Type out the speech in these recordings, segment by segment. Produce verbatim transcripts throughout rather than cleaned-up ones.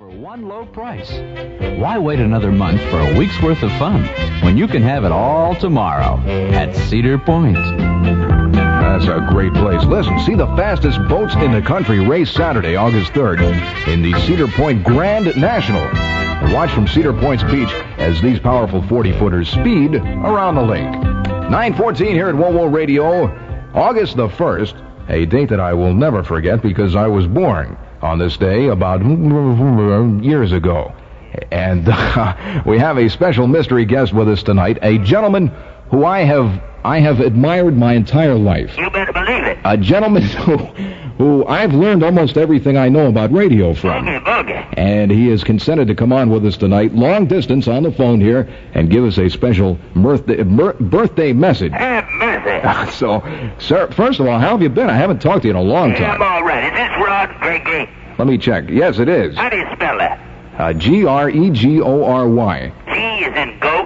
For one low price. Why wait another month for a week's worth of fun when you can have it all tomorrow at Cedar Point? That's a great place. Listen, see the fastest boats in the country race Saturday, August third, in the Cedar Point Grand National. And watch from Cedar Point's beach as these powerful forty-footers speed around the lake. nine fourteen here at Whoa Whoa Radio, August the first, a date that I will never forget because I was born on this day about years ago. And uh, we have a special mystery guest with us tonight, a gentleman who I have I have admired my entire life. You better believe it. A gentleman who, who I've learned almost everything I know about radio from. Boogie, boogie. And he has consented to come on with us tonight, long distance on the phone here, and give us a special birthday, bir- birthday message. Have mercy. So, sir, first of all, how have you been? I haven't talked to you in a long Yeah, I'm time. all right. Is this Ron Gregory? Let me check. Yes, it is. How do you spell that? Uh, G R E G O R Y. G is in goat.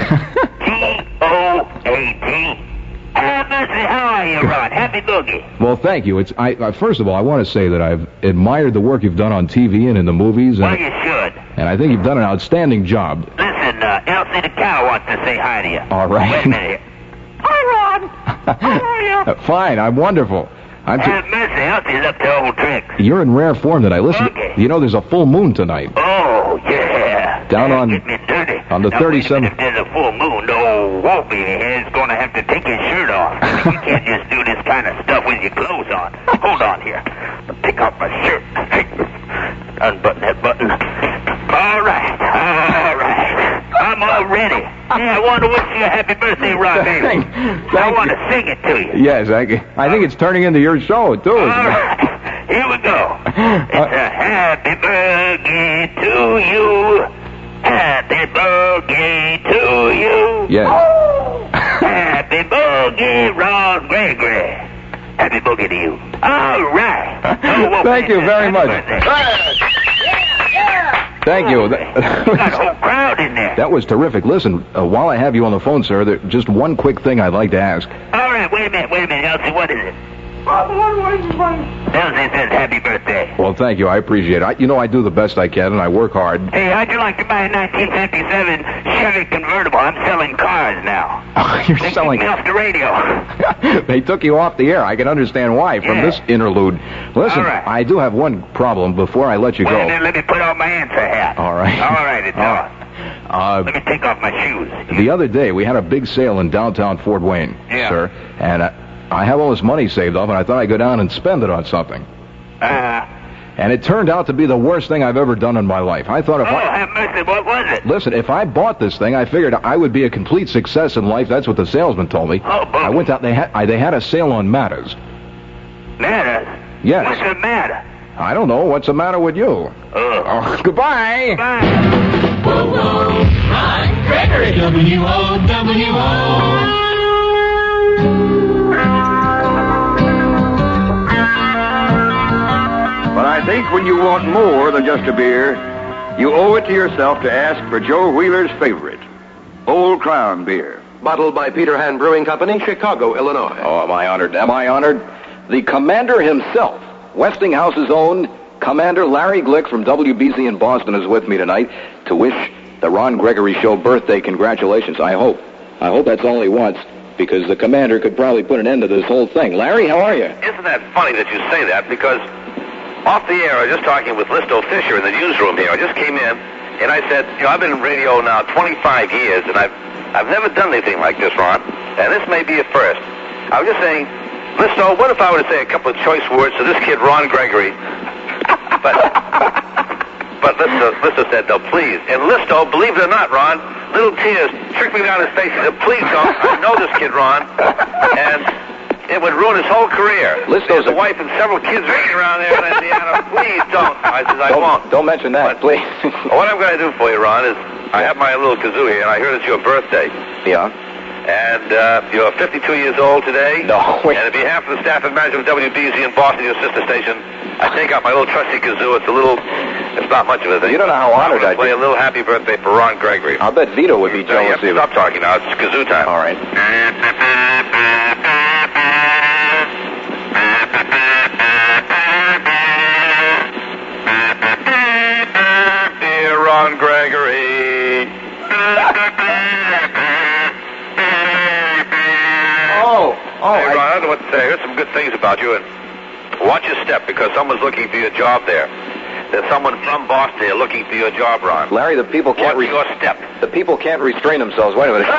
G O A T. Have mercy. How are you, Ron? Happy boogie. Well, thank you. It's I. Uh, first of all, I want to say that I've admired the work you've done on T V and in the movies, and, Well, you should. and I think you've done an outstanding job. Listen, uh, Elsie the cow wants to say hi to you. All right. Wait a minute. Hi, Ron. How are you? Uh, Fine, I'm wonderful. I'm Have t- mercy. Elsie's up to old tricks. You're in rare form tonight. Listen, Okay. you know there's a full moon tonight. Oh, yeah. Down on- Get me dirty. on the Now, wait a thirty-seven minute, If there's a full moon, no Wolfie here's going to have to take his shirt off. You can't just do this kind of stuff with your clothes on. Hold on here. I'll take off my shirt. Unbutton that button. All right. All right. I'm all ready. Yeah, I want to wish you a happy birthday, Ron, baby. Thank- I thank want you. to sing it to you. Yes, I, I think it's turning into your show, too. All isn't it? right. Here we go. It's a happy birthday to you. Happy birthday to you. Yes. Happy birthday, Ron Gregory. Happy birthday to you. All right. Oh, well, Thank you very happy much. birthday. Yeah, yeah. Thank you. You got a whole crowd in there. That was terrific. Listen, uh, while I have you on the phone, sir, there, just one quick thing I'd like to ask. All right, wait a minute, wait a minute, Elsie, what is it? Elsie says happy birthday. Well, thank you. I appreciate it. I, you know, I do the best I can, and I work hard. Hey, how'd you like to buy a nineteen fifty-seven Chevy convertible? I'm selling cars now. You're They selling... kicked me off the radio. They took you off the air. I can understand why from Yeah. this interlude. Listen, All right. I do have one problem before I let you Wait a go. minute, let me put on my answer hat. All right. All right, it's All on. Uh, Let me take off my shoes. the other day, we had a big sale in downtown Fort Wayne, Yeah. sir, and uh, I have all this money saved up, and I thought I'd go down and spend it on something. Uh, And it turned out to be the worst thing I've ever done in my life. I thought if oh, I... have mercy, what was it? Listen, if I bought this thing, I figured I would be a complete success in life. That's what the salesman told me. Oh, boy. I went out, they had, I, they had a sale on Matters. Matters? Yes. What's the matter? I don't know. What's the matter with you? Oh. Oh, goodbye. Bye. Whoa, whoa, Ron Gregory. W O W O. But I think when you want more than just a beer, you owe it to yourself to ask for Joe Wheeler's favorite, Old Crown beer. Bottled by Peter Han Brewing Company, Chicago, Illinois. Oh, am I honored? Am I honored? The commander himself, Westinghouse's own Commander Larry Glick from W B C in Boston is with me tonight to wish the Ron Gregory Show birthday congratulations. I hope. I hope that's all he wants, because the commander could probably put an end to this whole thing. Larry, how are you? Isn't that funny that you say that? Because off the air, I was just talking with Listo Fisher in the newsroom here. I just came in, and I said, you know, I've been in radio now twenty-five years, and I've I've never done anything like this, Ron, and this may be a first. I was just saying, Listo, what if I were to say a couple of choice words to this kid, Ron Gregory? But but Listo, Listo said, no, please. And Listo, believe it or not, Ron, little tears trickling down his face. He said, please don't. I know this kid, Ron, and it would ruin his whole career. Listo's There's a a- wife and several kids waiting around there in Indiana. Please don't. I said, I don't, won't. Don't mention that, please. What I'm going to do for you, Ron, is I have my little kazoo here, and I heard it's your birthday. Yeah. And uh, you're fifty-two years old today. No, wait. And on behalf of the staff and management of W B Z in Boston, your sister station, I take out my little trusty kazoo. It's a little, it's not much of a thing. You don't know how honored I'm I'd gonna play be. a little happy birthday for Ron Gregory. I'll bet Vito would be No, you jealous have to of stop talking now. It's kazoo time. All right. Ron Gregory. Oh, oh. Hey, Ron, I... I don't know what to say. Here's some good things about you, and watch your step because someone's looking for your job there. There's someone from Boston here looking for your job, Ron. Larry, the people can't... Watch Re- your step. The people can't restrain themselves. Wait a minute.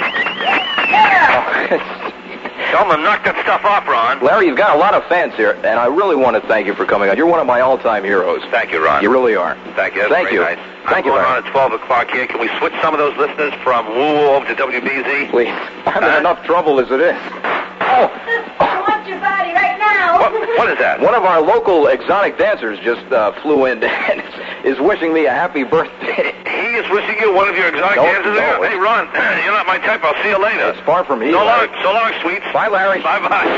Tell them to knock that stuff off, Ron. Larry, you've got a lot of fans here, and I really want to thank you for coming out. You're one of my all-time heroes. Thank you, Ron. You really are. Thank you. That's Thank very you. Nice. Thank I'm you, going Larry. on at twelve o'clock here. Can we switch some of those listeners from Woo over to W B Z? Please. I'm in Uh, enough trouble as it is. Oh. I want your body right now. What, what is that? One of our local exotic dancers just uh, flew in and is wishing me a happy birthday. He is wishing you one of your exotic No, dancers there? no, Hey, Ron, you're not my type. I'll see you later. It's far from here. So long, Larry. so long, sweets. Bye, Larry. Bye-bye. W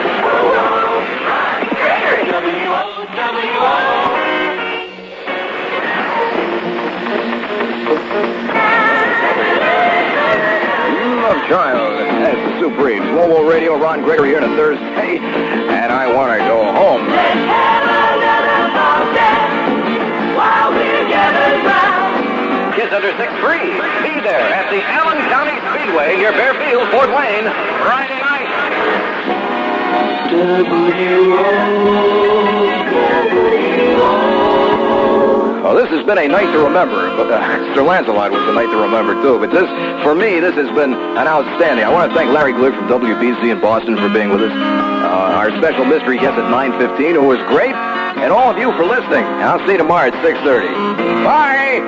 O W O. Love Child. That's the Supremes. Mobile Radio, Ron Gregory here on a Thursday, and I want to go home. Kids under six free. Be there at the Allen County Speedway near Fairfield, Fort Wayne, Friday night. Well, this has been a night to remember, but uh, Sir Lancelot was a night to remember, too. But this, for me, this has been an outstanding. I want to thank Larry Glick from W B Z in Boston for being with us. Uh, our special mystery guest at nine fifteen, who was great, and all of you for listening. I'll see you tomorrow at six thirty. Bye!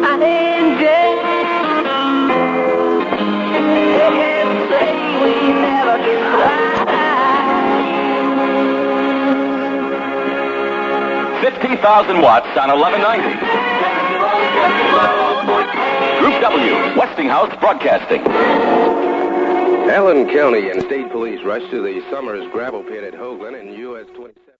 fifty thousand watts on eleven ninety. Group W, Westinghouse Broadcasting. Allen County and State Police rushed to the Summers gravel pit at Hoagland in U S twenty-seven.